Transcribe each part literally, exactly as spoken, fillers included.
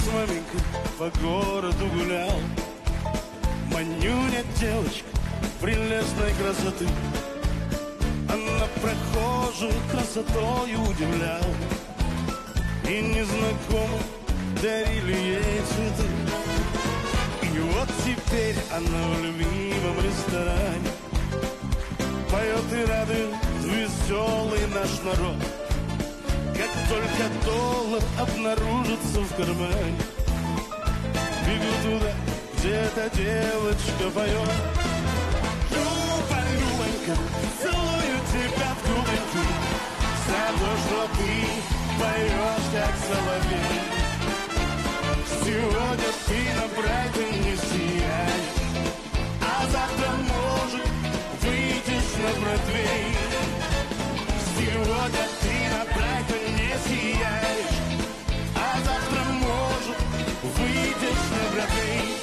с маменькой по городу гулял. Манюня девочка прелестной красоты, она прохожую красотой удивлял. И незнакомые дарили ей цветы. И вот теперь она в любимом ресторане поет и радует веселый наш народ. Как только доллар обнаружится в кармане, бегу туда, где эта девочка поет. Люба, Любонька, целую тебя в губоньки за то, что ты поешь, как соловей. Сегодня ты на Брайтоне сияешь, а завтра, может, выйдешь на Бродвей. Сегодня ты на Брайтоне сияешь, а завтра, может, выйдешь на Бродвей.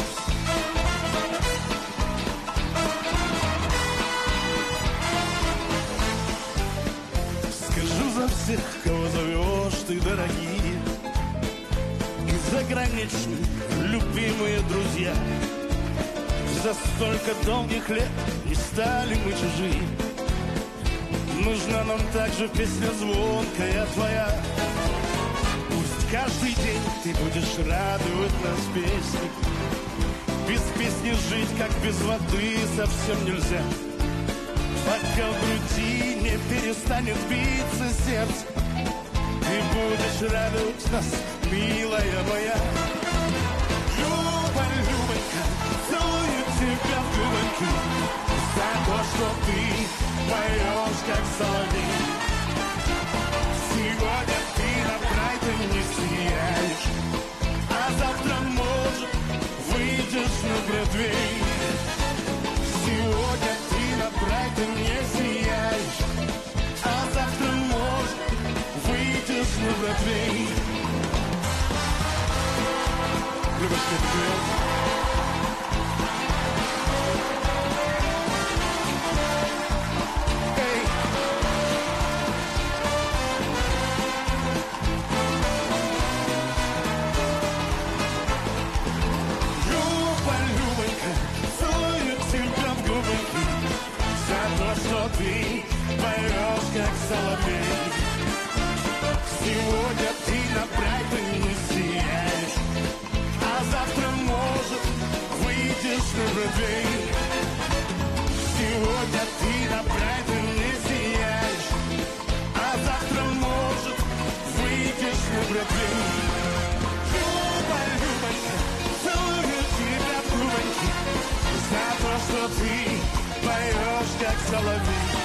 Скажу за всех, кого зовешь ты, дорогие, и заграничные любимые друзья. За столько долгих лет не стали мы чужие. Нужна нам также песня звонкая твоя. Пусть каждый день ты будешь радовать нас песней. Без песни жить, как без воды, совсем нельзя. Пока в груди не перестанет биться сердце, ты будешь радовать нас, милая моя. Люба, Любонька, целую тебя в губоньки за то, что ты поешь, как соловей. Сегодня ты на Брайтоне сияешь, а завтра, может, выйдешь на Бродвей. Сегодня ты на Брайтоне сияешь, а завтра, может, выйдешь на Бродвей. Любочка, привет. Что ты поешь, как соловей. Сегодня ты на Брайтоне сияешь, а завтра, может, выйдешь на Бродвей. Сегодня ты на Брайтоне сияешь, а завтра, может, выйдешь на Бродвей. Люба, Любонька, целую тебя в губоньки за то, что ты поешь, как соловей.